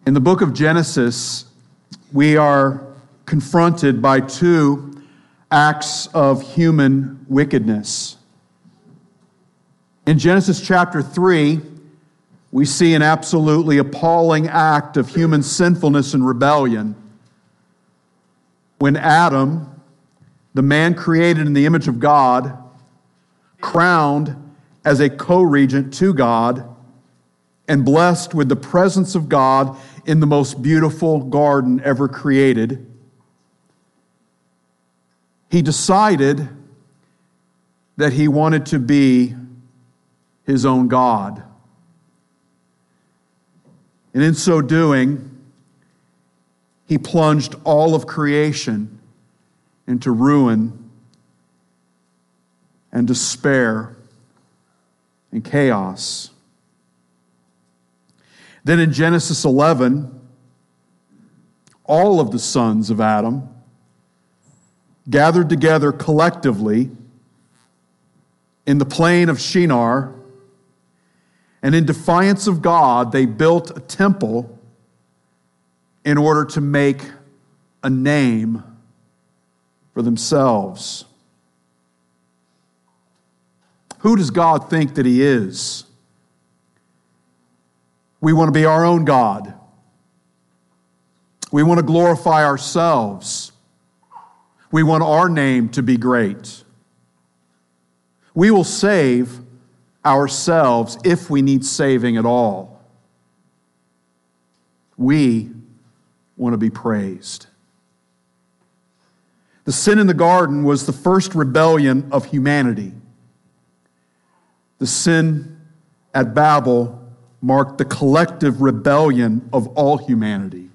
In the book of Genesis, we are confronted by two acts of human wickedness. In Genesis chapter 3, we see an absolutely appalling act of human sinfulness and rebellion when Adam, the man created in the image of God, crowned as a co-regent to God and blessed with the presence of God in the most beautiful garden ever created, he decided that he wanted to be his own God. And in so doing, he plunged all of creation into ruin and despair and chaos. Then in Genesis 11, all of the sons of Adam gathered together collectively in the plain of Shinar, and in defiance of God, they built a temple in order to make a name for themselves. Who does God think that He is? We want to be our own God. We want to glorify ourselves. We want our name to be great. We will save ourselves if we need saving at all. We want to be praised. The sin in the garden was the first rebellion of humanity. The sin at Babel marked the collective rebellion of all humanity.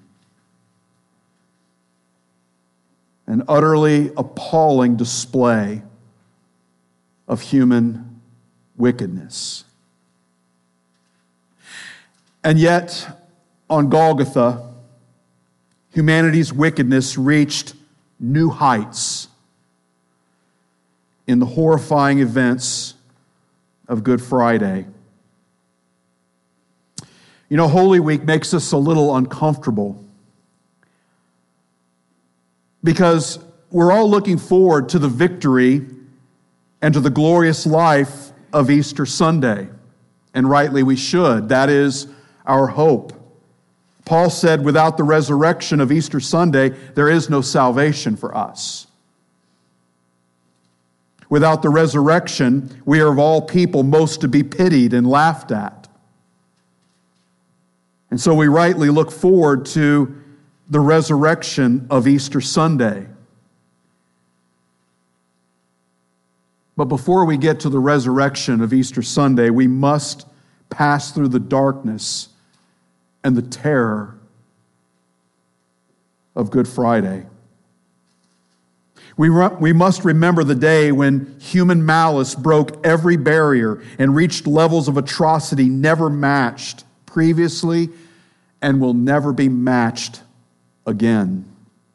An utterly appalling display of human wickedness. And yet, on Golgotha, humanity's wickedness reached new heights in the horrifying events of Good Friday. You know, Holy Week makes us a little uncomfortable because we're all looking forward to the victory and to the glorious life of Easter Sunday. And rightly we should. That is our hope. Paul said, without the resurrection of Easter Sunday, there is no salvation for us. Without the resurrection, we are of all people most to be pitied and laughed at. And so we rightly look forward to the resurrection of Easter Sunday. But before we get to the resurrection of Easter Sunday, we must pass through the darkness and the terror of Good Friday. We must remember the day when human malice broke every barrier and reached levels of atrocity never matched previously and will never be matched again.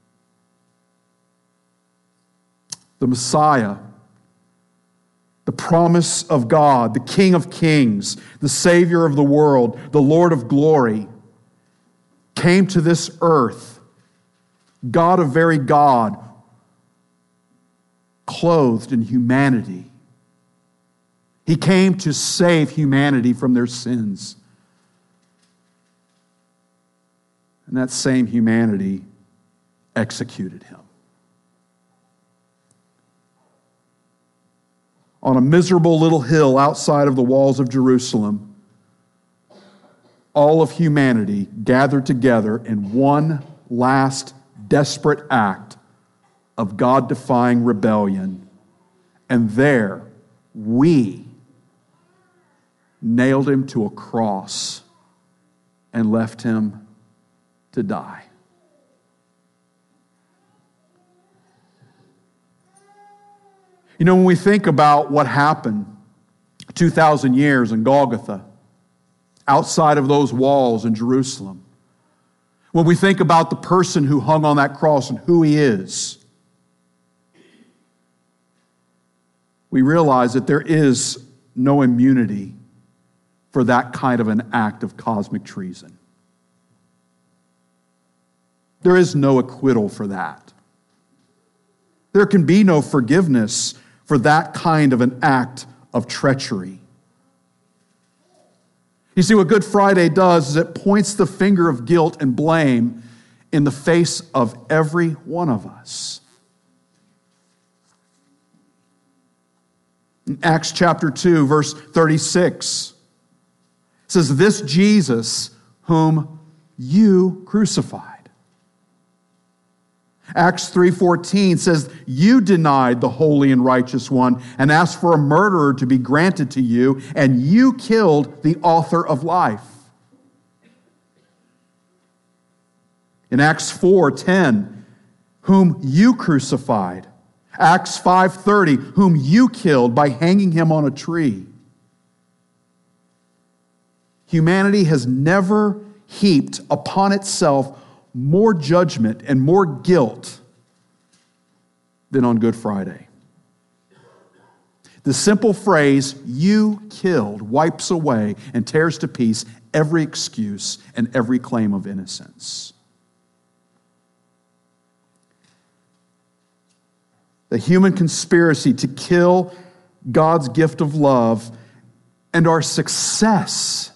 The Messiah, the promise of God, the King of Kings, the Savior of the world, the Lord of glory, came to this earth, God of very God, clothed in humanity. He came to save humanity from their sins. And that same humanity executed him. On a miserable little hill outside of the walls of Jerusalem, all of humanity gathered together in one last desperate act of God-defying rebellion. And there, we nailed him to a cross and left him to die. You know, when we think about what happened 2,000 years in Golgotha, outside of those walls in Jerusalem, when we think about the person who hung on that cross and who he is, we realize that there is no immunity for that kind of an act of cosmic treason. There is no acquittal for that. There can be no forgiveness for that kind of an act of treachery. You see, what Good Friday does is it points the finger of guilt and blame in the face of every one of us. In Acts chapter 2, verse 36, it says, "This Jesus whom you crucified." Acts 3:14 says, "You denied the holy and righteous one and asked for a murderer to be granted to you, and you killed the author of life." In Acts 4:10, "Whom you crucified." Acts 5:30, "Whom you killed by hanging him on a tree." Humanity has never heaped upon itself more judgment and more guilt than on Good Friday. The simple phrase, "you killed," wipes away and tears to pieces every excuse and every claim of innocence. The human conspiracy to kill God's gift of love and our success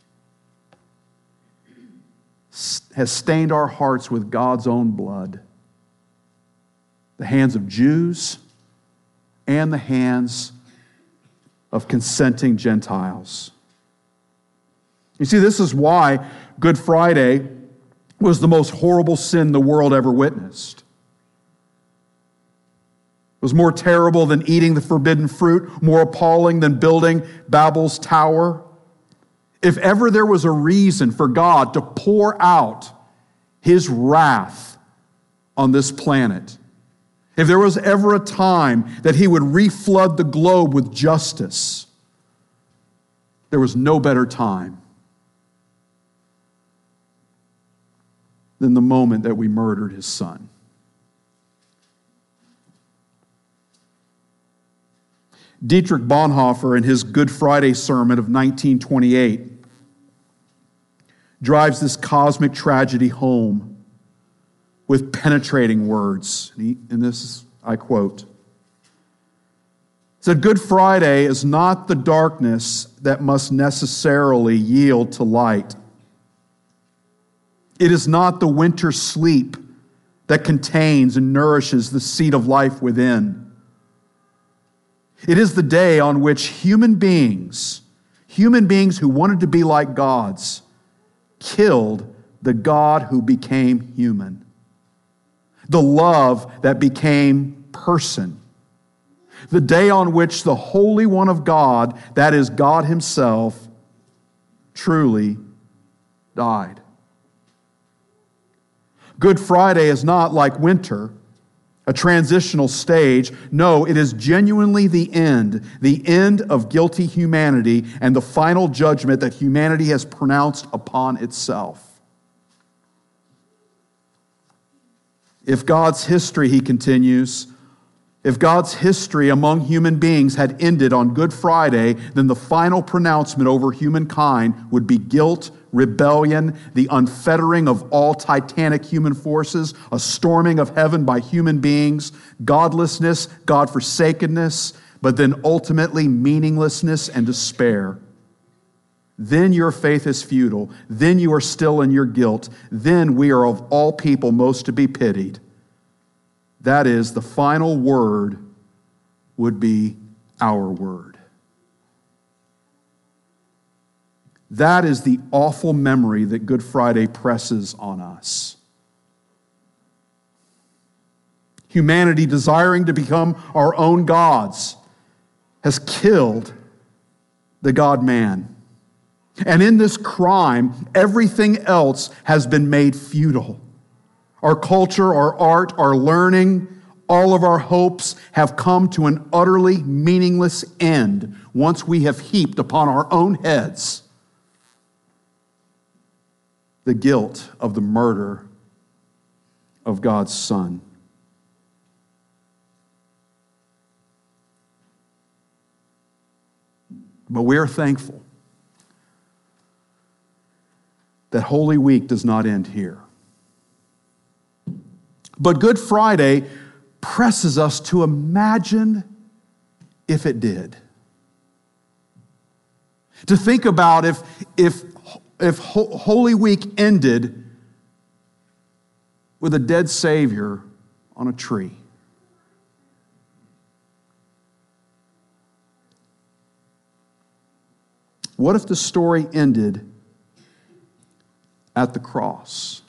has stained our hearts with God's own blood. The hands of Jews and the hands of consenting Gentiles. You see, this is why Good Friday was the most horrible sin the world ever witnessed. It was more terrible than eating the forbidden fruit, more appalling than building Babel's tower. If ever there was a reason for God to pour out his wrath on this planet, if there was ever a time that he would reflood the globe with justice, there was no better time than the moment that we murdered his son. Dietrich Bonhoeffer, in his Good Friday sermon of 1928, drives this cosmic tragedy home with penetrating words. And this, I quote, said, "Good Friday is not the darkness that must necessarily yield to light. It is not the winter sleep that contains and nourishes the seed of life within. It is the day on which human beings who wanted to be like gods, killed the God who became human. The love that became person. The day on which the Holy One of God, that is God himself, truly died." Good Friday is not like winter, a transitional stage. No, it is genuinely the end of guilty humanity and the final judgment that humanity has pronounced upon itself. If God's history, he continues, if God's history among human beings had ended on Good Friday, then the final pronouncement over humankind would be guilt, rebellion, the unfettering of all titanic human forces, a storming of heaven by human beings, godlessness, God-forsakenness, but then ultimately meaninglessness and despair. Then your faith is futile. Then you are still in your guilt. Then we are of all people most to be pitied. That is, the final word would be our word. That is the awful memory that Good Friday presses on us. Humanity, desiring to become our own gods, has killed the God-man. And in this crime, everything else has been made futile. Our culture, our art, our learning, all of our hopes have come to an utterly meaningless end once we have heaped upon our own heads the guilt of the murder of God's Son. But we are thankful that Holy Week does not end here. But Good Friday presses us to imagine if it did. To think about if Holy Week ended with a dead Savior on a tree. What if the story ended at the cross?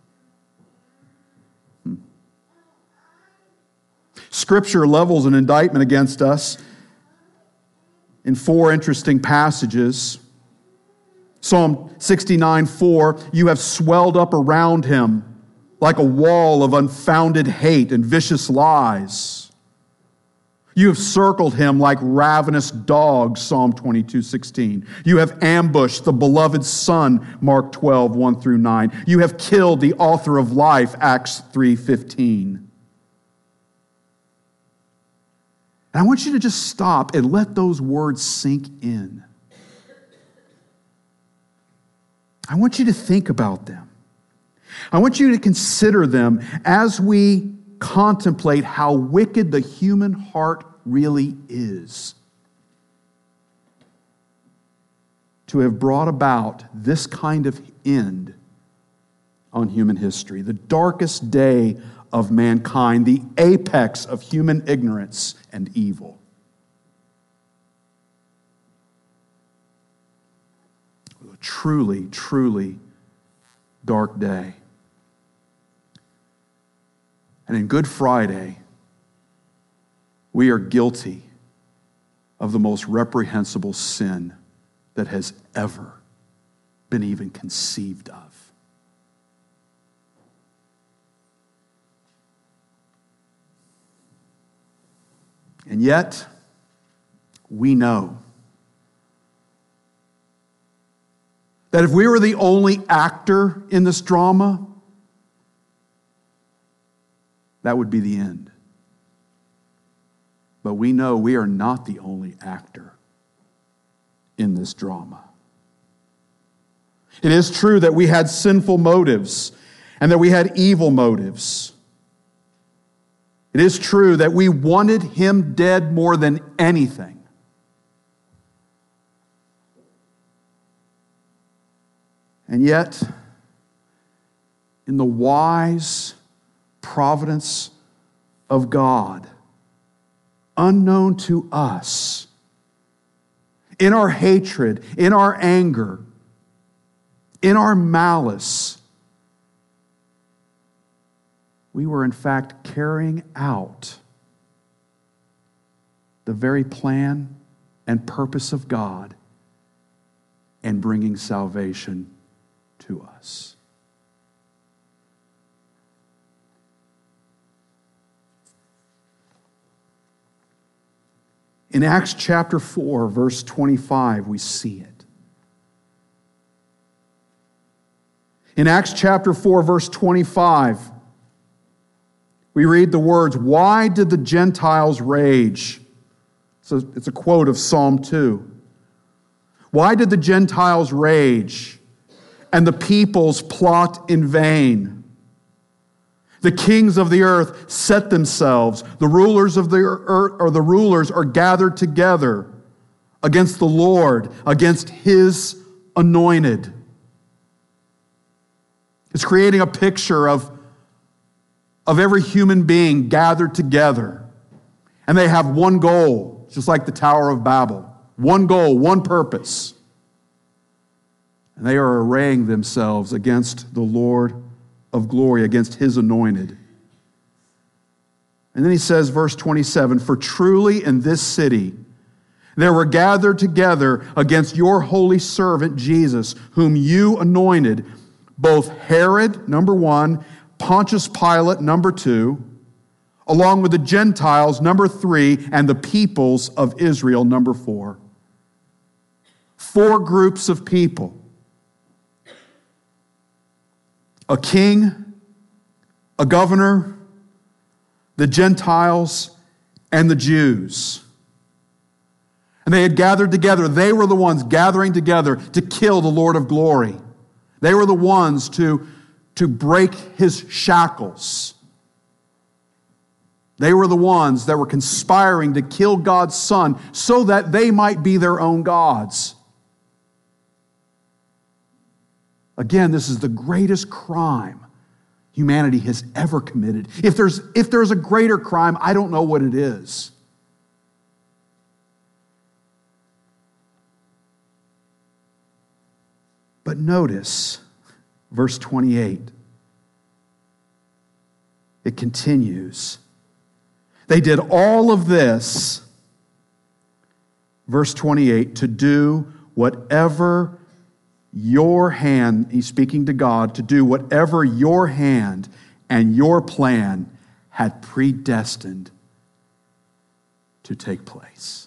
Scripture levels an indictment against us in 4 interesting passages. Psalm 69:4, you have swelled up around him like a wall of unfounded hate and vicious lies. You have circled him like ravenous dogs, Psalm 22:16. You have ambushed the beloved Son, Mark 12:1-9. You have killed the author of life, Acts 3:15. And I want you to just stop and let those words sink in. I want you to think about them. I want you to consider them as we contemplate how wicked the human heart really is. To have brought about this kind of end on human history, the darkest day of mankind, the apex of human ignorance and evil. A truly, truly dark day. And in Good Friday, we are guilty of the most reprehensible sin that has ever been even conceived of. And yet, we know that if we were the only actor in this drama, that would be the end. But we know we are not the only actor in this drama. It is true that we had sinful motives and that we had evil motives. It is true that we wanted him dead more than anything. And yet, in the wise providence of God, unknown to us, in our hatred, in our anger, in our malice, we were in fact carrying out the very plan and purpose of God and bringing salvation to us. In Acts chapter 4, verse 25, we see it. In Acts chapter 4, verse 25, we read the words, "Why did the Gentiles rage?" So it's a quote of Psalm 2. "Why did the Gentiles rage and the peoples plot in vain? The kings of the earth set themselves. The rulers of the earth, or the rulers are gathered together against the Lord, against his anointed." It's creating a picture of every human being gathered together. And they have one goal, just like the Tower of Babel. One goal, one purpose. And they are arraying themselves against the Lord of glory, against his anointed. And then he says, verse 27, "For truly in this city there were gathered together against your holy servant Jesus, whom you anointed, both Herod, number 1, Pontius Pilate, number 2, along with the Gentiles, number 3, and the peoples of Israel, number 4. 4 groups of people. A king, a governor, the Gentiles, and the Jews. And they had gathered together. They were the ones gathering together to kill the Lord of glory. They were the ones to break his shackles They were the ones that were conspiring to kill God's Son so that they might be their own gods. Again, this is the greatest crime humanity has ever committed. If there's a greater crime, I don't know what it is. But notice verse 28. It continues. They did all of this, verse 28, to do whatever your hand, he's speaking to God, to do whatever your hand and your plan had predestined to take place.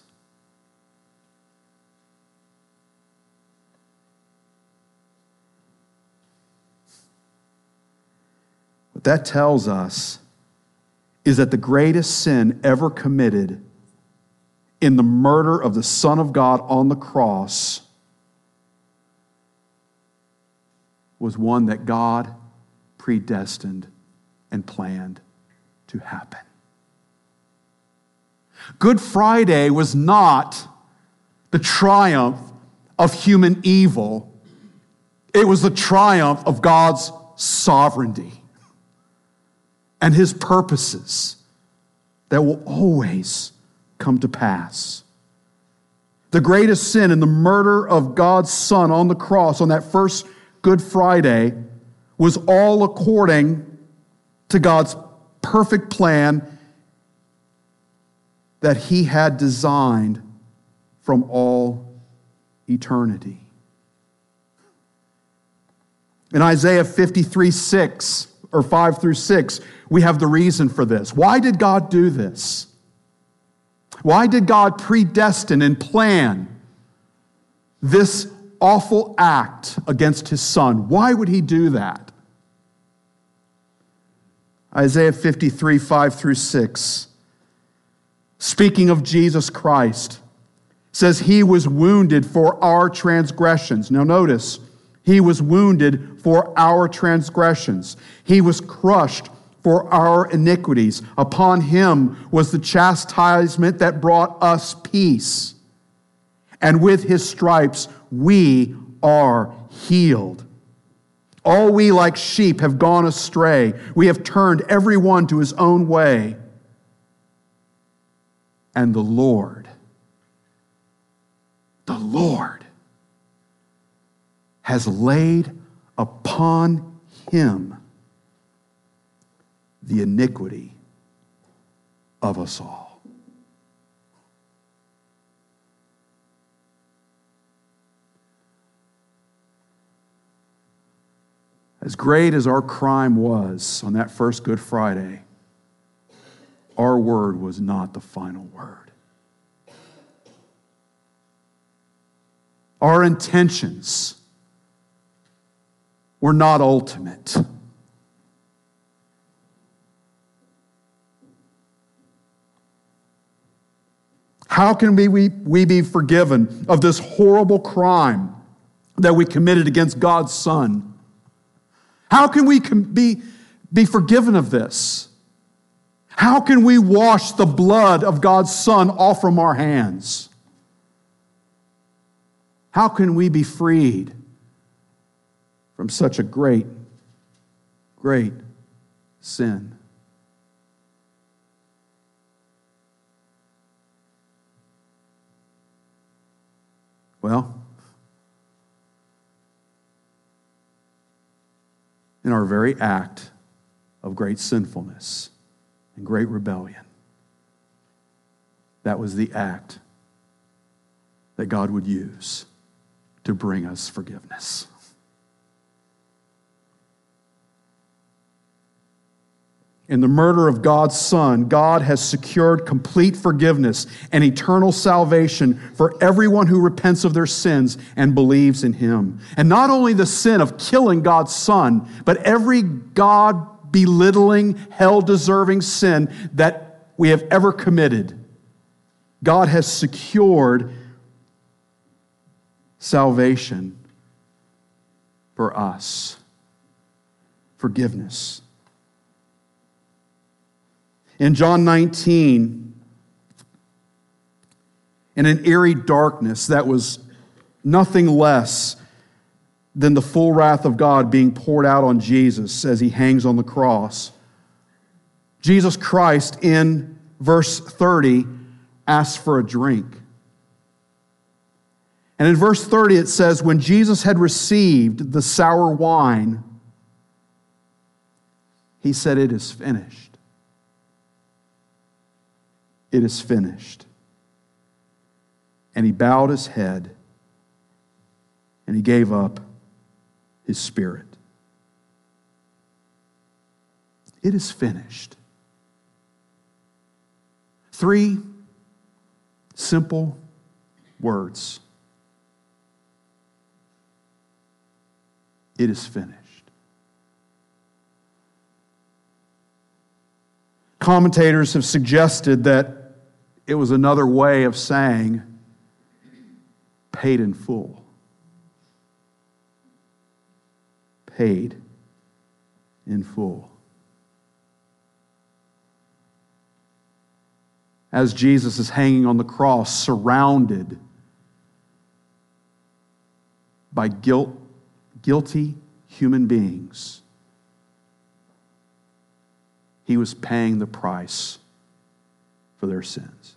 What that tells us is that the greatest sin ever committed in the murder of the Son of God on the cross was one that God predestined and planned to happen. Good Friday was not the triumph of human evil. It was the triumph of God's sovereignty and his purposes that will always come to pass. The greatest sin in the murder of God's Son on the cross on that first Good Friday was all according to God's perfect plan that he had designed from all eternity. In Isaiah 53:6 or 5 through 6, we have the reason for this. Why did God do this? Why did God predestine and plan this awful act against his Son? Why would he do that? Isaiah 53, 5 through 6, speaking of Jesus Christ, says he was wounded for our transgressions. Now notice, he was wounded for our transgressions. He was crushed for our iniquities. Upon him was the chastisement that brought us peace. And with his stripes we are healed. All we like sheep have gone astray. We have turned every one to his own way. And the Lord has laid upon him the iniquity of us all. As great as our crime was on that first Good Friday, our word was not the final word. Our intentions were not ultimate. How can we be forgiven of this horrible crime that we committed against God's Son? How can we be forgiven of this? How can we wash the blood of God's Son off from our hands? How can we be freed from such a great, great sin? Well, in our very act of great sinfulness and great rebellion, that was the act that God would use to bring us forgiveness. In the murder of God's Son, God has secured complete forgiveness and eternal salvation for everyone who repents of their sins and believes in him. And not only the sin of killing God's Son, but every God-belittling, hell-deserving sin that we have ever committed. God has secured salvation for us. Forgiveness. In John 19, in an eerie darkness that was nothing less than the full wrath of God being poured out on Jesus as he hangs on the cross, Jesus Christ, in verse 30, asks for a drink. And in verse 30 it says, when Jesus had received the sour wine, he said, "It is finished." It is finished. And he bowed his head and he gave up his spirit. It is finished. 3 simple words. It is finished. Commentators have suggested that it was another way of saying paid in full. Paid in full. As Jesus is hanging on the cross, surrounded by guilty human beings, he was paying the price for their sins.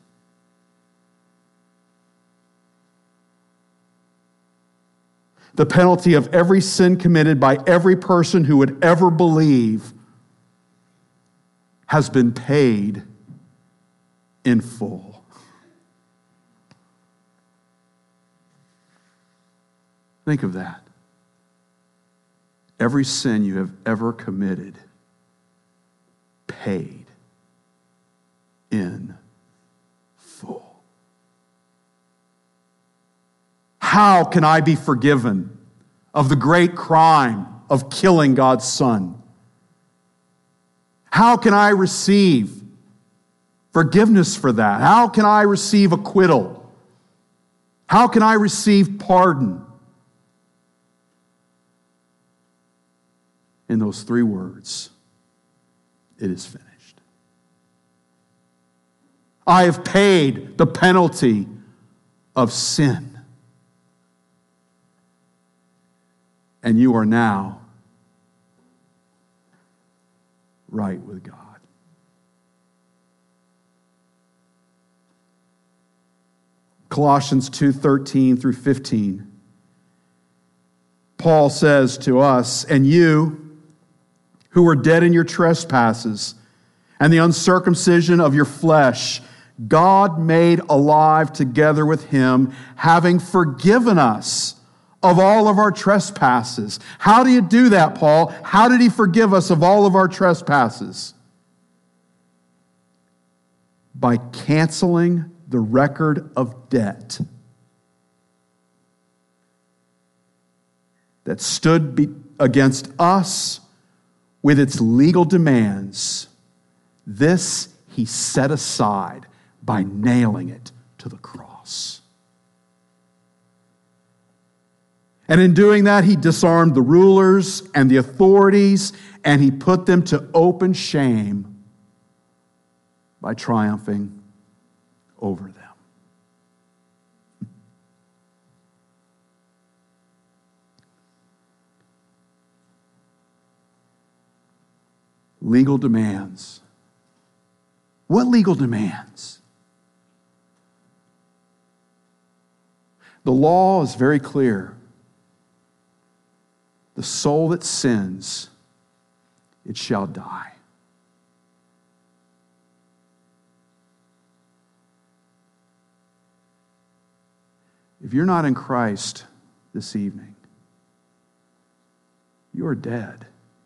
The penalty of every sin committed by every person who would ever believe has been paid in full. Think of that. Every sin you have ever committed, paid in full. How can I be forgiven of the great crime of killing God's Son? How can I receive forgiveness for that? How can I receive acquittal? How can I receive pardon? In those 3 words, it is finished. I have paid the penalty of sin. And you are now right with God. Colossians 2:13 through 15. Paul says to us, "And you, who were dead in your trespasses and the uncircumcision of your flesh, God made alive together with him, having forgiven us of all of our trespasses." How do you do that, Paul? How did he forgive us of all of our trespasses? By canceling the record of debt that stood against us with its legal demands. This he set aside by nailing it to the cross. And in doing that, he disarmed the rulers and the authorities, and he put them to open shame by triumphing over them. Legal demands. What legal demands? The law is very clear. The soul that sins, it shall die. If you're not in Christ this evening, you are dead.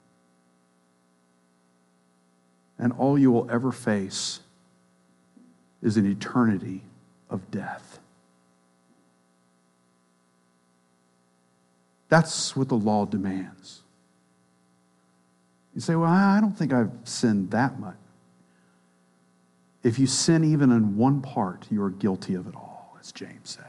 And all you will ever face is an eternity of death. That's what the law demands. You say, well, I don't think I've sinned that much. If you sin even in one part, you are guilty of it all, as James says.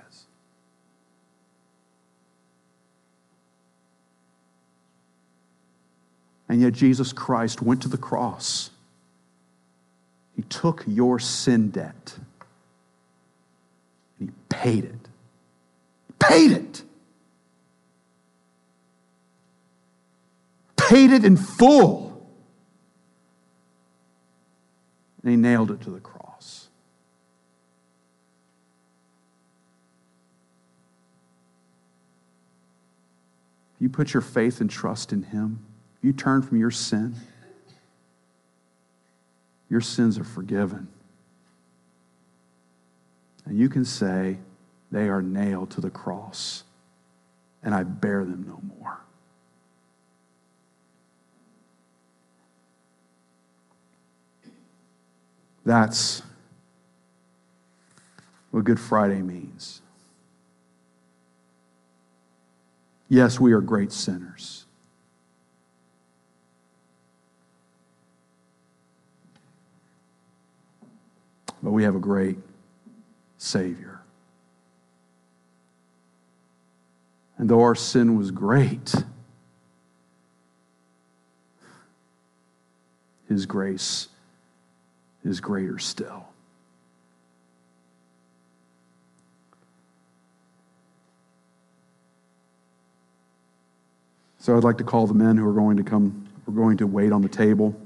And yet Jesus Christ went to the cross. He took your sin debt and he paid it. Paid it. Paid it in full. And he nailed it to the cross. If you put your faith and trust in him, if you turn from your sins are forgiven. And you can say, they are nailed to the cross, and I bear them no more. That's what Good Friday means. Yes, we are great sinners. But we have a great Savior. And though our sin was great, his grace is greater still. So I'd like to call the men who are going to come, we're going to wait on the table.